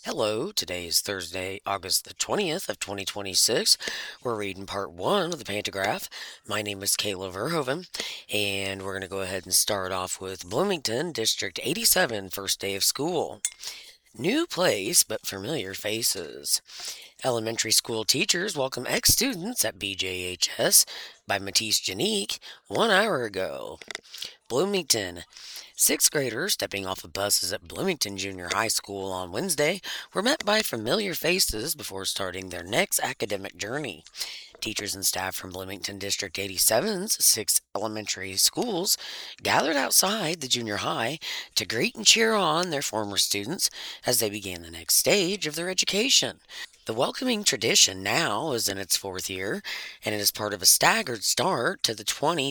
Hello, today is Thursday, August the 20th of 2026. We're reading part one of the Pantograph. My name is Kayla Verhoeven, and we're going to go ahead and start off with Bloomington, District 87, first day of school. New place, but familiar faces. Elementary school teachers welcome ex-students at BJHS by Matisse Janique 1 hour ago. Bloomington. Sixth graders stepping off of buses at Bloomington Junior High School on Wednesday were met by familiar faces before starting their next academic journey. Teachers and staff from Bloomington District 87's six elementary schools gathered outside the junior high to greet and cheer on their former students as they began the next stage of their education. The welcoming tradition now is in its fourth year, and it is part of a staggered start to the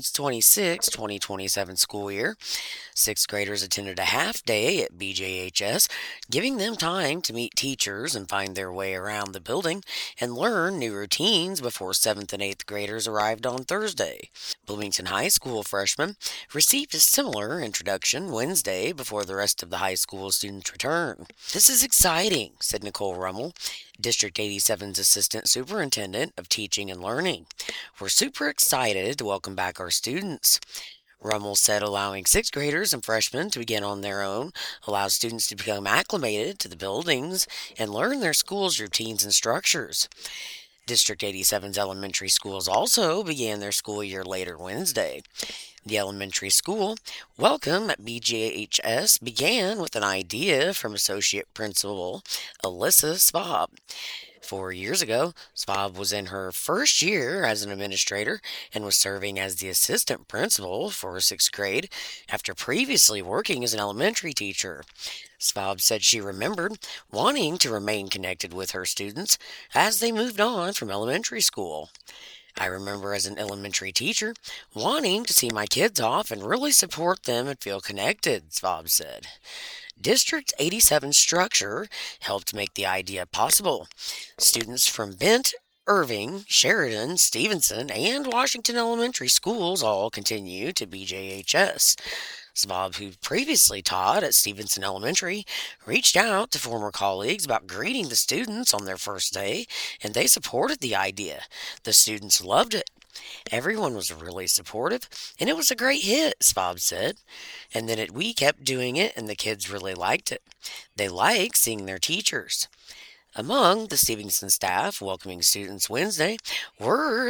2026-2027 school year. Sixth graders attended a half day at BJHS, giving them time to meet teachers and find their way around the building and learn new routines before seventh and eighth graders arrived on Thursday. Bloomington High School freshmen received a similar introduction Wednesday before the rest of the high school students return. "This is exciting," said Nicole Rummel, District 87's Assistant Superintendent of Teaching and Learning. "We're super excited to welcome back our students." Rummel said allowing sixth graders and freshmen to begin on their own allows students to become acclimated to the buildings and learn their school's routines and structures. District 87's elementary schools also began their school year later Wednesday. The elementary school welcome at BJHS began with an idea from Associate Principal Alyssa Svab. 4 years ago, Svab was in her first year as an administrator and was serving as the assistant principal for sixth grade after previously working as an elementary teacher. Svab said she remembered wanting to remain connected with her students as they moved on from elementary school. "I remember as an elementary teacher wanting to see my kids off and really support them and feel connected," Svab said. District 87 structure helped make the idea possible. Students from Bent, Irving, Sheridan, Stevenson, and Washington elementary schools all continue to BJHS. Svab, who previously taught at Stevenson Elementary, reached out to former colleagues about greeting the students on their first day, and they supported the idea. The students loved it. "Everyone was really supportive, and it was a great hit," Svab said. "And then we kept doing it, and the kids really liked it. They like seeing their teachers." Among the Stevenson staff welcoming students Wednesday were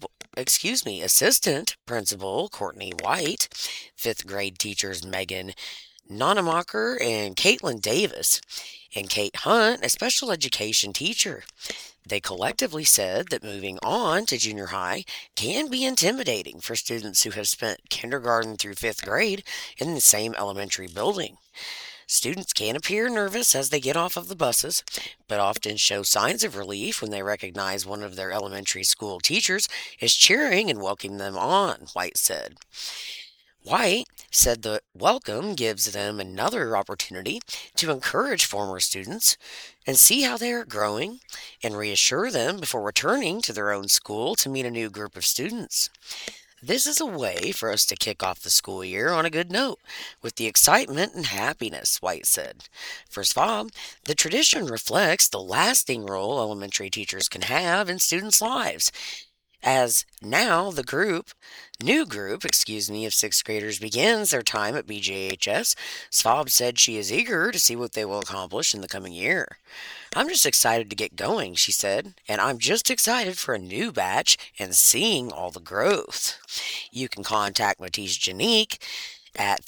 Assistant Principal Courtney White, fifth grade teachers Megan Nonemacher and Caitlin Davis, and Kate Hunt, a special education teacher. They collectively said that moving on to junior high can be intimidating for students who have spent kindergarten through fifth grade in the same elementary building. Students can appear nervous as they get off of the buses, but often show signs of relief when they recognize one of their elementary school teachers is cheering and welcoming them on, White said. White said the welcome gives them another opportunity to encourage former students and see how they are growing and reassure them before returning to their own school to meet a new group of students. "This is a way for us to kick off the school year on a good note, with the excitement and happiness," White said. For Svab, the tradition reflects the lasting role elementary teachers can have in students' lives. As now new group, of sixth graders begins their time at BJHS, Svab said she is eager to see what they will accomplish in the coming year. "I'm just excited to get going," she said, "and I'm just excited for a new batch and seeing all the growth." You can contact Matisse Janique at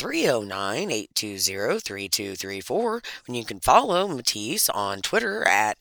309-820-3234, and you can follow Matisse on Twitter at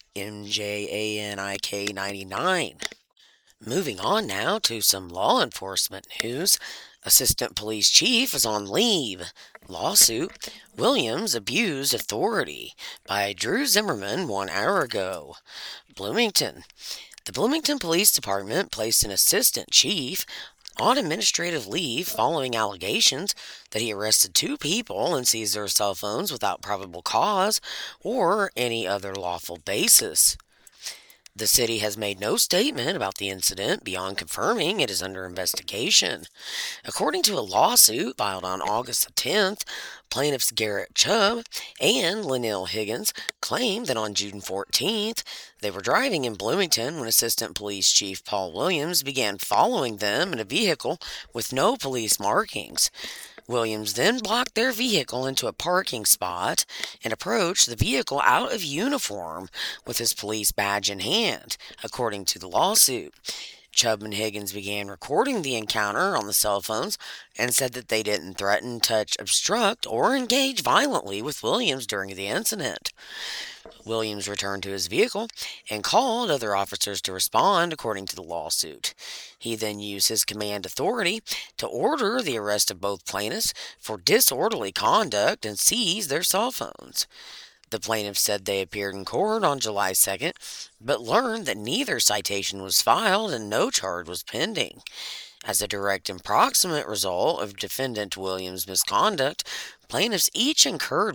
MJANIK99. Moving on now to some law enforcement news. Assistant Police Chief is on leave. Lawsuit: Williams abused authority by Drew Zimmerman 1 hour ago. Bloomington. The Bloomington Police Department placed an assistant chief on administrative leave following allegations that he arrested two people and seized their cell phones without probable cause or any other lawful basis. The city has made no statement about the incident beyond confirming it is under investigation. According to a lawsuit filed on August the 10th, plaintiffs Garrett Chubb and Linnell Higgins claimed that on June 14th, they were driving in Bloomington when Assistant Police Chief Paul Williams began following them in a vehicle with no police markings. Williams then blocked their vehicle into a parking spot and approached the vehicle out of uniform with his police badge in hand, according to the lawsuit. Chubb and Higgins began recording the encounter on the cell phones and said that they didn't threaten, touch, obstruct, or engage violently with Williams during the incident. Williams returned to his vehicle and called other officers to respond, according to the lawsuit. He then used his command authority to order the arrest of both plaintiffs for disorderly conduct and seize their cell phones. The plaintiffs said they appeared in court on July 2nd, but learned that neither citation was filed and no charge was pending. As a direct and proximate result of defendant Williams' misconduct, plaintiffs each incurred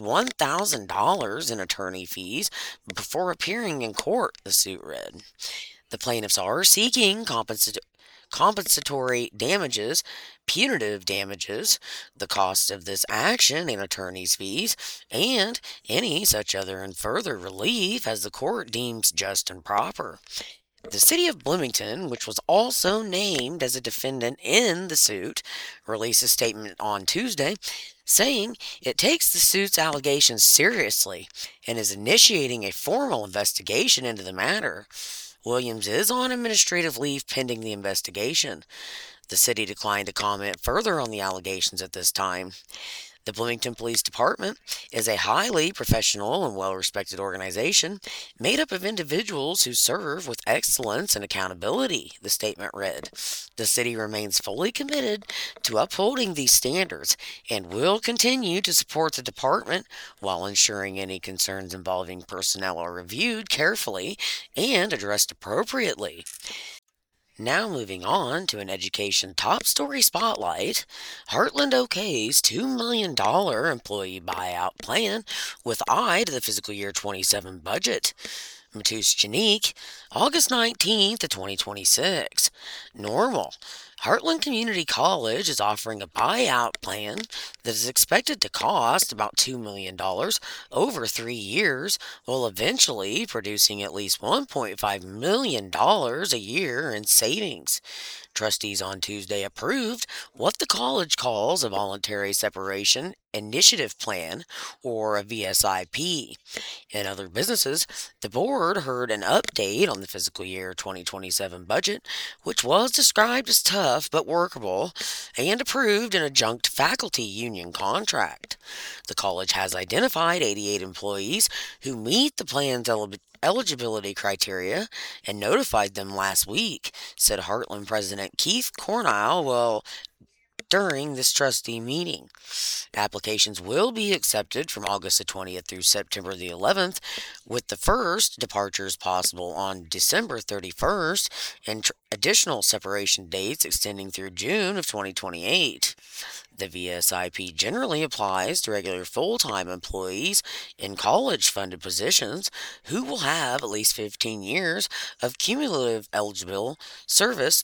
$1,000 in attorney fees before appearing in court, the suit read. The plaintiffs are seeking compensatory damages, punitive damages, the cost of this action and attorney's fees, and any such other and further relief as the court deems just and proper. The city of Bloomington, which was also named as a defendant in the suit, released a statement on Tuesday saying it takes the suit's allegations seriously and is initiating a formal investigation into the matter. Williams is on administrative leave pending the investigation. The city declined to comment further on the allegations at this time. The Bloomington Police Department is a highly professional and well-respected organization made up of individuals who serve with excellence and accountability, the statement read. The city remains fully committed to upholding these standards and will continue to support the department while ensuring any concerns involving personnel are reviewed carefully and addressed appropriately. Now moving on to an education top story spotlight, Heartland OK's $2 million employee buyout plan with eye to the fiscal year 27 budget. Matus Janique, August 19th of 2026. Normal. Heartland Community College is offering a buyout plan that is expected to cost about $2 million over 3 years, while eventually producing at least $1.5 million a year in savings. Trustees on Tuesday approved what the college calls a Voluntary Separation Initiative Plan, or a VSIP. In other businesses, the board heard an update on the fiscal year 2027 budget, which was described as tough but workable, and approved an adjunct faculty union contract. The college has identified 88 employees who meet the plan's eligibility criteria and notified them last week, said Heartland President Keith Cornell during this trustee meeting. Applications will be accepted from August the 20th through September the 11th, with the first departures possible on December 31st and additional separation dates extending through June of 2028. The VSIP generally applies to regular full-time employees in college-funded positions who will have at least 15 years of cumulative eligible service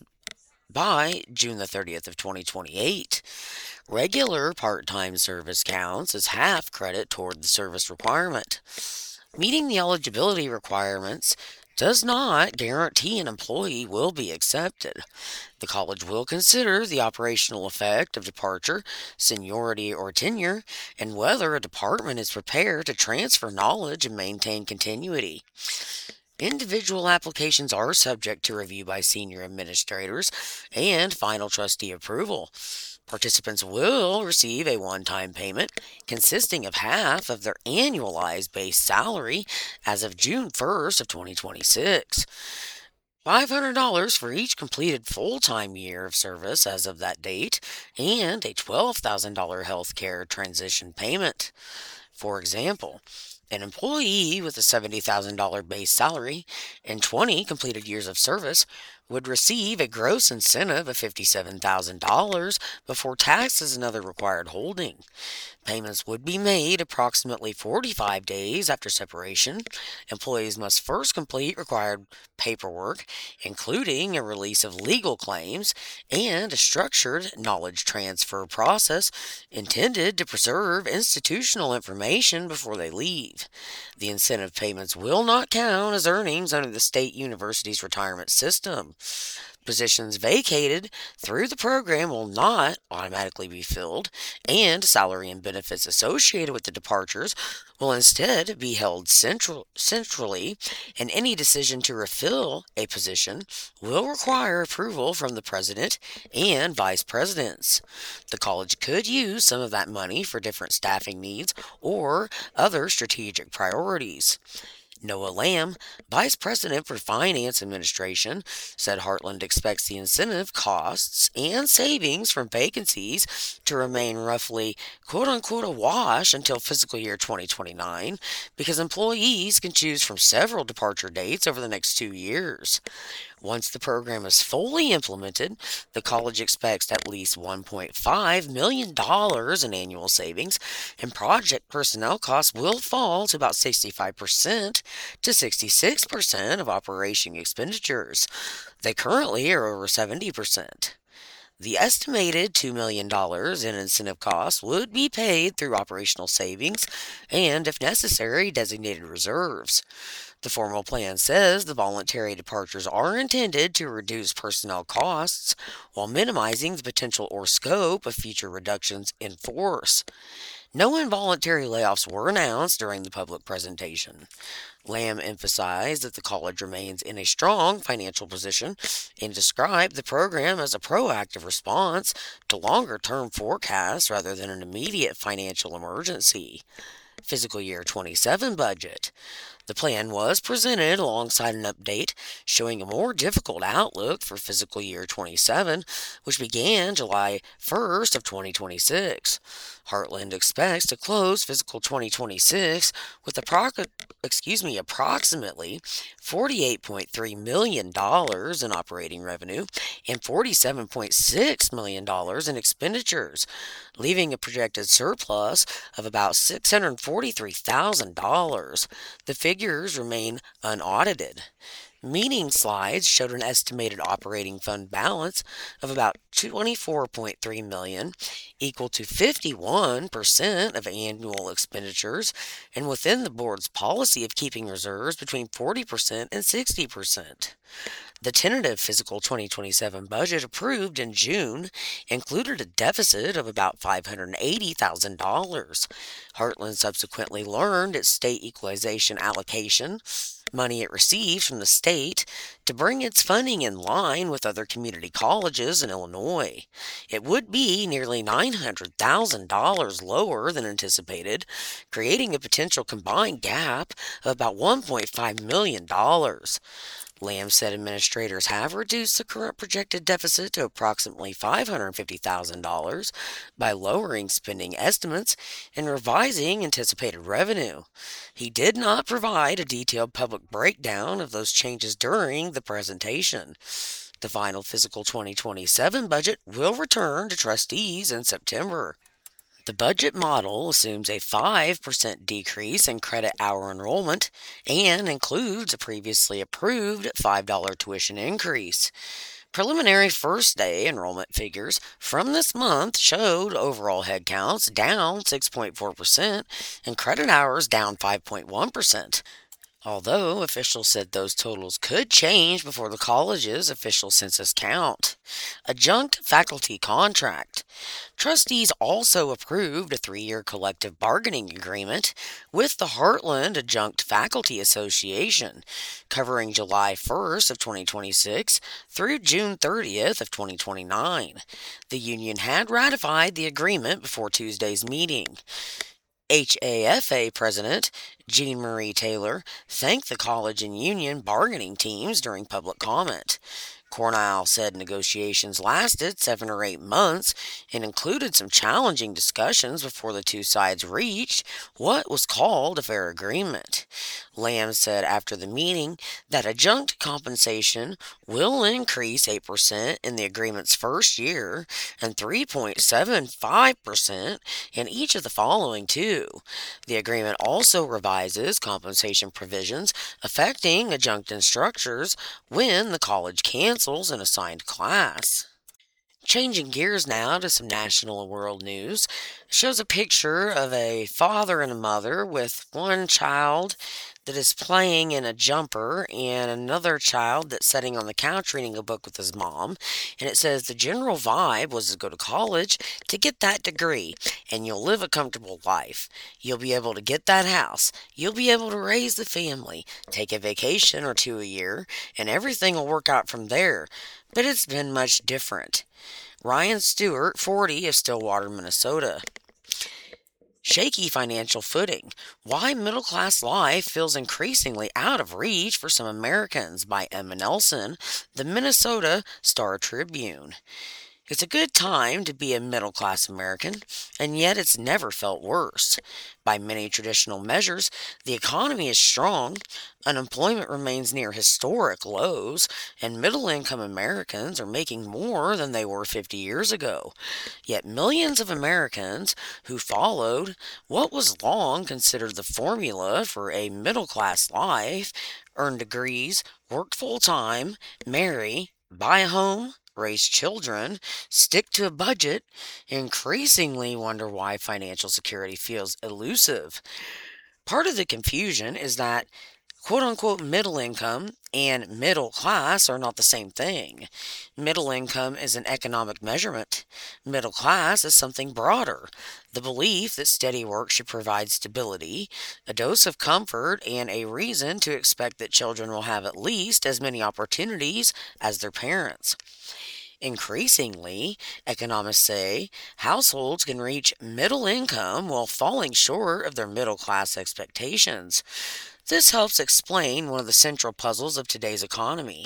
by June the 30th of 2028. Regular part-time service counts as half credit toward the service requirement. Meeting the eligibility requirements does not guarantee an employee will be accepted. The college will consider the operational effect of departure, seniority, or tenure, and whether a department is prepared to transfer knowledge and maintain continuity. Individual applications are subject to review by senior administrators and final trustee approval. Participants will receive a one-time payment consisting of half of their annualized base salary as of June 1st of 2026. $500 for each completed full-time year of service as of that date, and a $12,000 health care transition payment. For example, an employee with a $70,000 base salary and 20 completed years of service would receive a gross incentive of $57,000 before taxes and other required holding. Payments would be made approximately 45 days after separation. Employees must first complete required paperwork, including a release of legal claims and a structured knowledge transfer process intended to preserve institutional information before they leave. The incentive payments will not count as earnings under the state university's retirement system. Positions vacated through the program will not automatically be filled, and salary and benefits associated with the departures will instead be held centrally, and any decision to refill a position will require approval from the president and vice presidents. The college could use some of that money for different staffing needs or other strategic priorities. Noah Lamb, Vice President for Finance Administration, said Heartland expects the incentive costs and savings from vacancies to remain roughly quote unquote a wash until fiscal year 2029 because employees can choose from several departure dates over the next 2 years. Once the program is fully implemented, the college expects at least $1.5 million in annual savings, and project personnel costs will fall to about 65% to 66% of operation expenditures. They currently are over 70%. The estimated $2 million in incentive costs would be paid through operational savings and, if necessary, designated reserves. The formal plan says the voluntary departures are intended to reduce personnel costs while minimizing the potential or scope of future reductions in force. No involuntary layoffs were announced during the public presentation. Lamb emphasized that the college remains in a strong financial position and described the program as a proactive response to longer term forecasts rather than an immediate financial emergency. Fiscal year 27 budget. The plan was presented alongside an update showing a more difficult outlook for fiscal year 27, which began July 1st of 2026. Heartland expects to close fiscal 2026 with approximately $48.3 million in operating revenue and $47.6 million in expenditures, leaving a projected surplus of about $643,000. The figures remain unaudited. Meeting slides showed an estimated operating fund balance of about $24.3 million, equal to 51% of annual expenditures, and within the board's policy of keeping reserves between 40% and 60%. The tentative fiscal 2027 budget approved in June included a deficit of about $580,000. Heartland subsequently learned its state equalization allocation, money it receives from the state, to bring its funding in line with other community colleges in Illinois. It would be nearly $900,000 lower than anticipated, creating a potential combined gap of about $1.5 million. Lamb said administrators have reduced the current projected deficit to approximately $550,000 by lowering spending estimates and revising anticipated revenue. He did not provide a detailed public breakdown of those changes during the presentation. The final fiscal 2027 budget will return to trustees in September. The budget model assumes a 5% decrease in credit hour enrollment and includes a previously approved $5 tuition increase. Preliminary first day enrollment figures from this month showed overall headcounts down 6.4% and credit hours down 5.1%. Although officials said those totals could change before the college's official census count. Adjunct faculty contract. Trustees also approved a 3-year collective bargaining agreement with the Heartland Adjunct Faculty Association, covering July 1st of 2026 through June 30th of 2029. The union had ratified the agreement before Tuesday's meeting. HAFA President Jean Marie Taylor thanked the college and union bargaining teams during public comment. Cornell said negotiations lasted 7 or 8 months and included some challenging discussions before the two sides reached what was called a fair agreement. Lamb said after the meeting that adjunct compensation will increase 8% in the agreement's first year and 3.75% in each of the following two. The agreement also revises compensation provisions affecting adjunct instructors when the college cancels an assigned class. Changing gears now to some national and world news, shows a picture of a father and a mother with one child that is playing in a jumper and another child that's sitting on the couch reading a book with his mom. And it says the general vibe was to go to college to get that degree and you'll live a comfortable life. You'll be able to get that house. You'll be able to raise the family, take a vacation or two a year, and everything will work out from there. But it's been much different. Ryan Stewart, 40, of Stillwater, Minnesota. Shaky financial footing. Why middle class life feels increasingly out of reach for some Americans by Emma Nelson, the Minnesota Star Tribune. It's a good time to be a middle class American, and yet it's never felt worse. By many traditional measures, the economy is strong, unemployment remains near historic lows, and middle income Americans are making more than they were 50 years ago. Yet millions of Americans who followed what was long considered the formula for a middle class life earn degrees, work full time, marry, buy a home, raise children, stick to a budget, increasingly wonder why financial security feels elusive. Part of the confusion is that quote unquote middle income and middle class are not the same thing. Middle income is an economic measurement. Middle class is something broader. The belief that steady work should provide stability, a dose of comfort, and a reason to expect that children will have at least as many opportunities as their parents. Increasingly, economists say households can reach middle income while falling short of their middle class expectations. This helps explain one of the central puzzles of today's economy: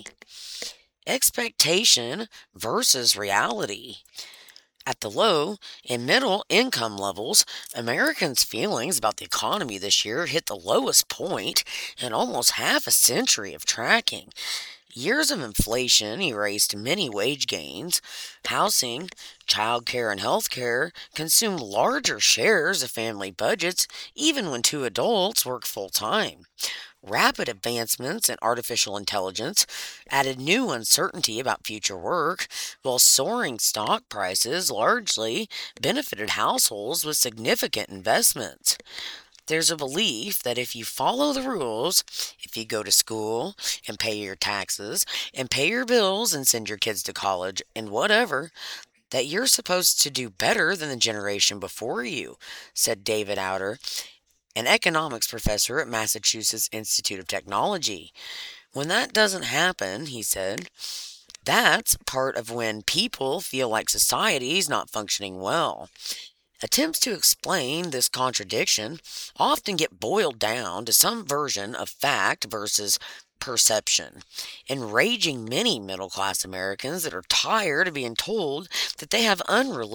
expectation versus reality. At the low and middle income levels, Americans' feelings about the economy this year hit the lowest point in almost half a century of tracking. Years of inflation erased many wage gains. Housing, childcare, and healthcare consume larger shares of family budgets even when two adults work full time. Rapid advancements in artificial intelligence added new uncertainty about future work, while soaring stock prices largely benefited households with significant investments. There's a belief that if you follow the rules, if you go to school and pay your taxes and pay your bills and send your kids to college and whatever, that you're supposed to do better than the generation before you, said David Outer, an economics professor at Massachusetts Institute of Technology. When that doesn't happen, he said, that's part of when people feel like society's not functioning well. Attempts to explain this contradiction often get boiled down to some version of fact versus perception, enraging many middle class Americans that are tired of being told that they have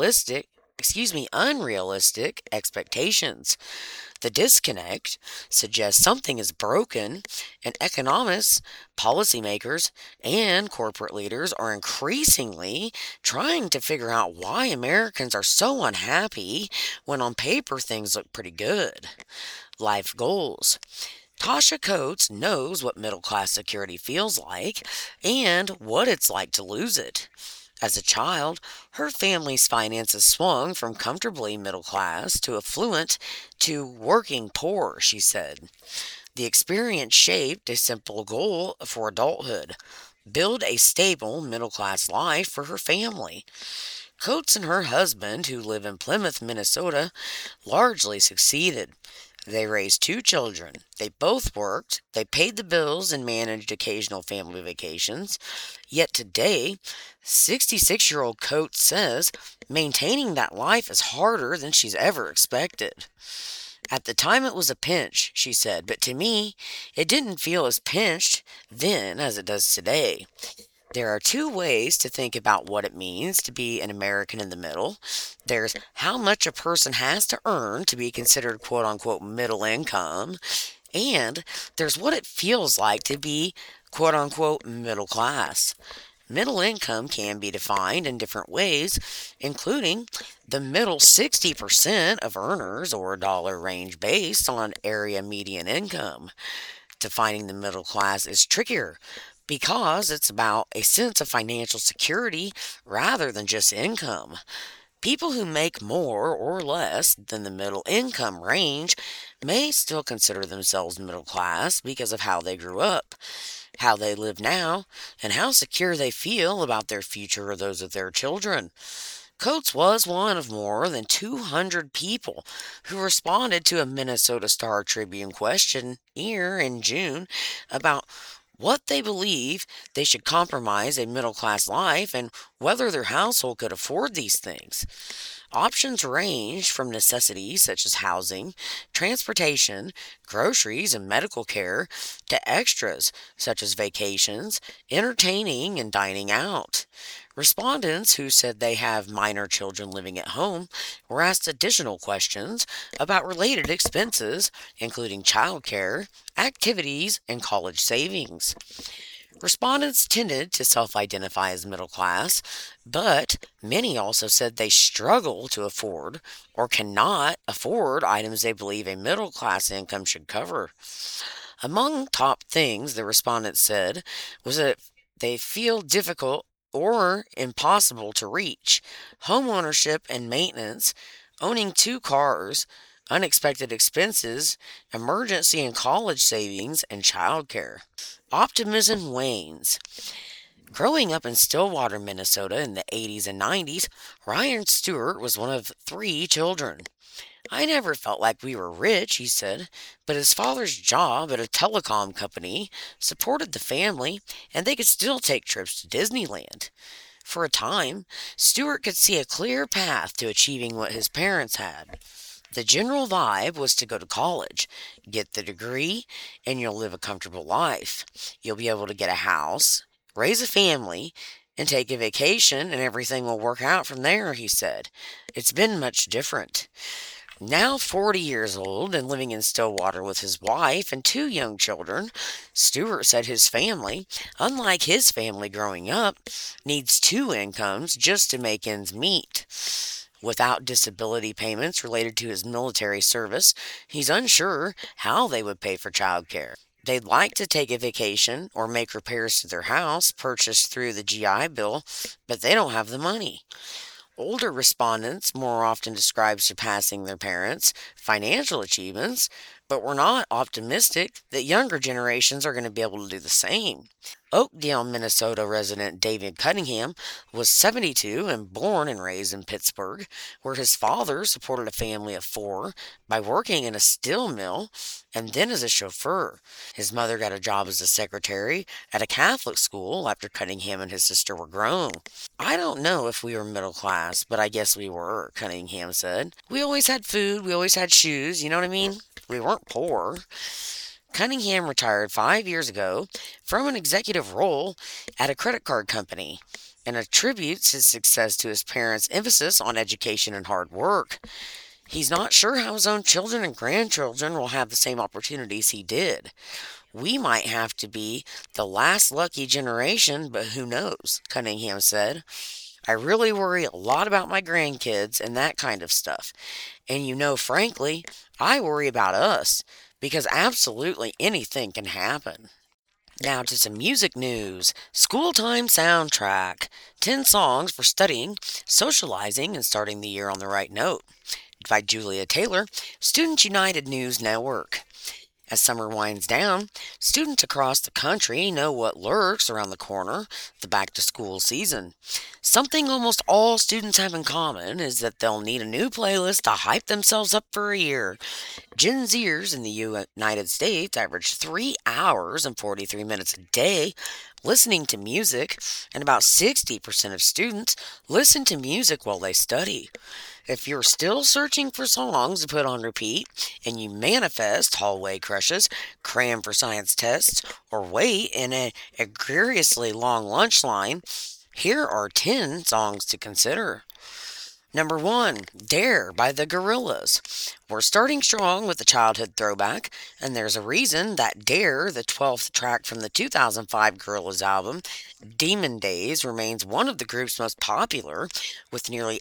unrealistic expectations. The disconnect suggests something is broken, and economists, policymakers, and corporate leaders are increasingly trying to figure out why Americans are so unhappy when on paper things look pretty good. Life goals. Tasha Coates knows what middle class security feels like and what it's like to lose it. As a child, her family's finances swung from comfortably middle class to affluent to working poor, she said. The experience shaped a simple goal for adulthood: build a stable middle class life for her family. Coates and her husband, who live in Plymouth, Minnesota, largely succeeded. They raised two children. They both worked. They paid the bills and managed occasional family vacations. Yet today, 66-year-old Coates says maintaining that life is harder than she's ever expected. At the time, it was a pinch, she said, but to me, it didn't feel as pinched then as it does today. There are two ways to think about what it means to be an American in the middle. There's how much a person has to earn to be considered quote unquote middle income, and there's what it feels like to be quote unquote middle class. Middle income can be defined in different ways, including the middle 60% of earners or dollar range based on area median income. Defining the middle class is trickier because it's about a sense of financial security rather than just income. People who make more or less than the middle income range may still consider themselves middle class because of how they grew up, how they live now, and how secure they feel about their future or those of their children. Coates was one of more than 200 people who responded to a Minnesota Star Tribune questionnaire in June about what they believe they should compromise a middle class life and whether their household could afford these things. Options range from necessities such as housing, transportation, groceries, and medical care to extras such as vacations, entertaining, and dining out. Respondents who said they have minor children living at home were asked additional questions about related expenses, including childcare, activities, and college savings. Respondents tended to self identify as middle class, but many also said they struggle to afford or cannot afford items they believe a middle class income should cover. Among top things the respondents said was that they feel difficult or impossible to reach. Home ownership and maintenance, owning two cars, unexpected expenses, emergency and college savings, and childcare. Optimism wanes. Growing up in Stillwater, Minnesota in the 80s and 90s, Ryan Stewart was one of three children. I never felt like we were rich, he said, but his father's job at a telecom company supported the family and they could still take trips to Disneyland. For a time, Stewart could see a clear path to achieving what his parents had. The general vibe was to go to college, get the degree, and you'll live a comfortable life. You'll be able to get a house, raise a family, and take a vacation, and everything will work out from there, he said. It's been much different. Now 40 years old and living in Stillwater with his wife and two young children, Stewart said his family, unlike his family growing up, needs two incomes just to make ends meet. Without disability payments related to his military service, he's unsure how they would pay for childcare. They'd like to take a vacation or make repairs to their house purchased through the GI Bill, but they don't have the money. Older respondents more often describe surpassing their parents' financial achievements, but were not optimistic that younger generations are going to be able to do the same. Oakdale, Minnesota resident David Cunningham was 72 and born and raised in Pittsburgh, where his father supported a family of four by working in a steel mill and then as a chauffeur. His mother got a job as a secretary at a Catholic school after Cunningham and his sister were grown. I don't know if we were middle class, but I guess we were, Cunningham said. We always had food, we always had shoes, you know what I mean? We weren't poor. Cunningham retired 5 years ago from an executive role at a credit card company and attributes his success to his parents' emphasis on education and hard work. He's not sure how his own children and grandchildren will have the same opportunities he did. We might have to be the last lucky generation, but who knows, Cunningham said. I really worry a lot about my grandkids and that kind of stuff. And frankly, I worry about us because absolutely anything can happen. Now to some music news. School Time Soundtrack 10 Songs for Studying, Socializing, and Starting the Year on the Right Note by Julia Taylor, Students United News Network. As summer winds down, students across the country know what lurks around the corner, the back to school season. Something almost all students have in common is that they'll need a new playlist to hype themselves up for a year. Gen Zers in the United States average 3 hours and 43 minutes a day listening to music, and about 60% of students listen to music while they study. If you're still searching for songs to put on repeat and you manifest hallway crushes, cram for science tests, or wait in an egregiously long lunch line, here are 10 songs to consider. Number one, Dare by the Gorillas. We're starting strong with the childhood throwback, and there's a reason that Dare, the 12th track from the 2005 Gorillas album, Demon Days, remains one of the group's most popular, with nearly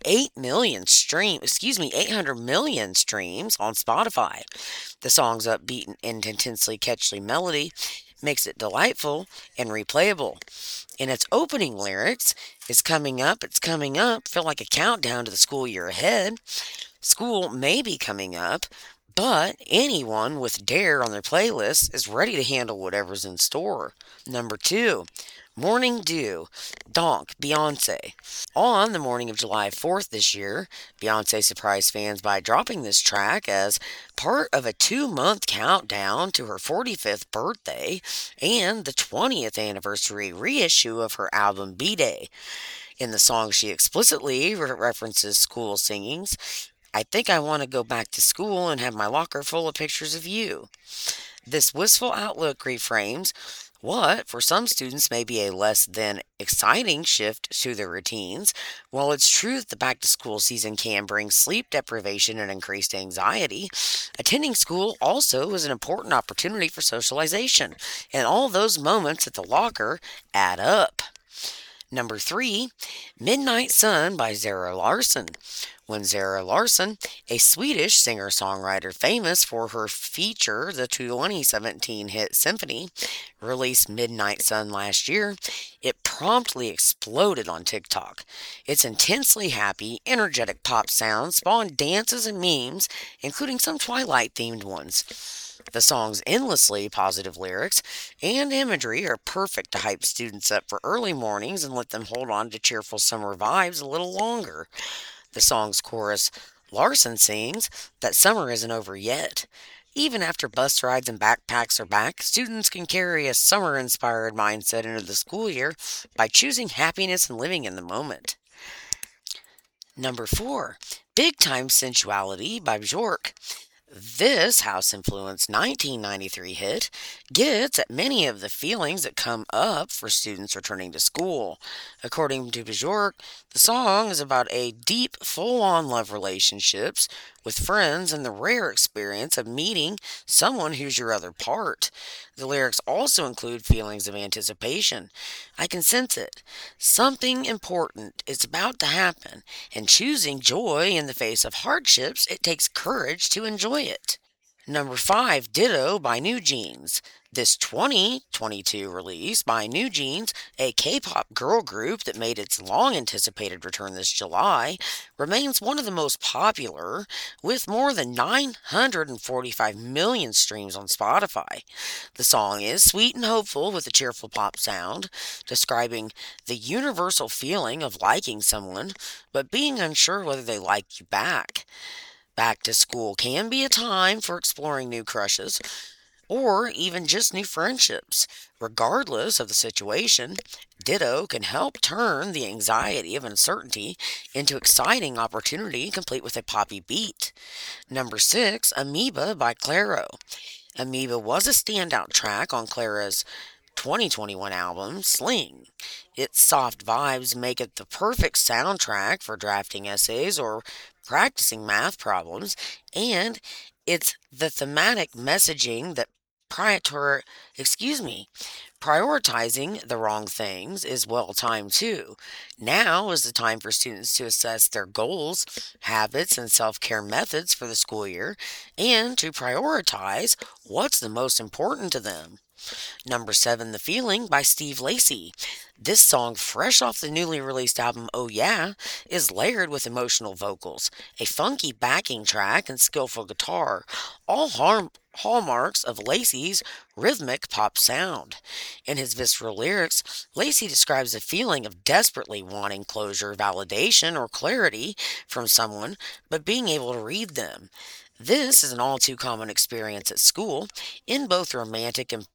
800 million streams on Spotify. The song's upbeat and intensely catchy melody makes it delightful and replayable. In its opening lyrics, it's coming up, feel like a countdown to the school year ahead. School may be coming up, but anyone with Dare on their playlist is ready to handle whatever's in store. Number two, Morning Dew, Donk, Beyonce. On the morning of July 4th this year, Beyonce surprised fans by dropping this track as part of a 2-month countdown to her 45th birthday and the 20th anniversary reissue of her album B Day. In the song, she explicitly references school singings. I think I want to go back to school and have my locker full of pictures of you. This wistful outlook reframes what, for some students, may be a less than exciting shift to their routines. While it's true that the back to school season can bring sleep deprivation and increased anxiety, attending school also is an important opportunity for socialization, and all those moments at the locker add up. Number three, Midnight Sun by Zara Larsson. When Zara Larsson, a Swedish singer songwriter famous for her feature, the 2017 hit Symphony, released Midnight Sun last year, it promptly exploded on TikTok. Its intensely happy, energetic pop sound spawned dances and memes, including some Twilight themed ones. The song's endlessly positive lyrics and imagery are perfect to hype students up for early mornings and let them hold on to cheerful summer vibes a little longer. The song's chorus, Larson sings that summer isn't over yet. Even after bus rides and backpacks are back, students can carry a summer inspired mindset into the school year by choosing happiness and living in the moment. Number four, Big Time Sensuality by Bjork. This house influenced 1993 hit gets at many of the feelings that come up for students returning to school. According to Bjork, the song is about a deep, full on love relationships with friends and the rare experience of meeting someone who's your other part. The lyrics also include feelings of anticipation. I can sense it. Something important is about to happen, and choosing joy in the face of hardships, it takes courage to enjoy it. Number 5, Ditto by New Jeans. This 2022 release by New Jeans, a K-pop girl group that made its long-anticipated return this July, remains one of the most popular, with more than 945 million streams on Spotify. The song is sweet and hopeful with a cheerful pop sound, describing the universal feeling of liking someone, but being unsure whether they like you back. Back to school can be a time for exploring new crushes or even just new friendships. Regardless of the situation, Ditto can help turn the anxiety of uncertainty into exciting opportunity complete with a poppy beat. Number 6, Amoeba by Clairo. Amoeba was a standout track on Clara's 2021 album, Sling. Its soft vibes make it the perfect soundtrack for drafting essays or practicing math problems, and it's the thematic messaging that prior, excuse me, prioritizing the wrong things is well timed too. Now is the time for students to assess their goals, habits, and self care methods for the school year and to prioritize what's the most important to them. Number 7, The Feeling by Steve Lacy. This song, fresh off the newly released album Oh Yeah, is layered with emotional vocals, a funky backing track, and skillful guitar, all hallmarks of Lacy's rhythmic pop sound. In his visceral lyrics, Lacy describes a feeling of desperately wanting closure, validation, or clarity from someone, but being able to read them. This is an all too common experience at school, in both romantic and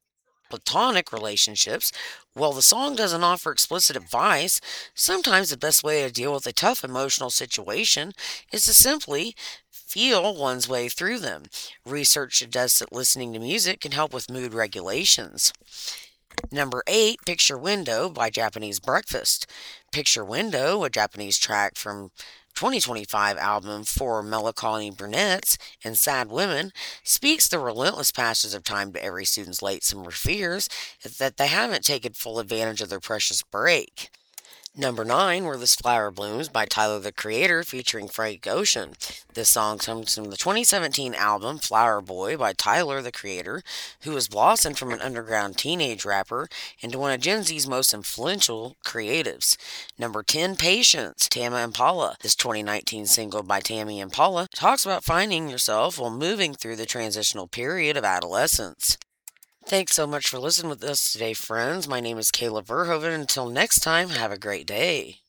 platonic relationships. While the song doesn't offer explicit advice, sometimes the best way to deal with a tough emotional situation is to simply feel one's way through them. Research suggests that listening to music can help with mood regulations. Number 8, Picture Window by Japanese Breakfast. Picture Window, a Japanese track from 2025 album For Melancholy Brunettes and Sad Women, speaks the relentless passage of time to every student's late summer fears that they haven't taken full advantage of their precious break. Number 9, Where This Flower Blooms by Tyler the Creator featuring Frank Ocean. This song comes from the 2017 album Flower Boy by Tyler the Creator, who has blossomed from an underground teenage rapper into one of Gen Z's most influential creatives. Number 10, Patience, Tama Impala. This 2019 single by Tammy Impala talks about finding yourself while moving through the transitional period of adolescence. Thanks so much for listening with us today, friends. My name is Kayla Verhoeven. Until next time, have a great day.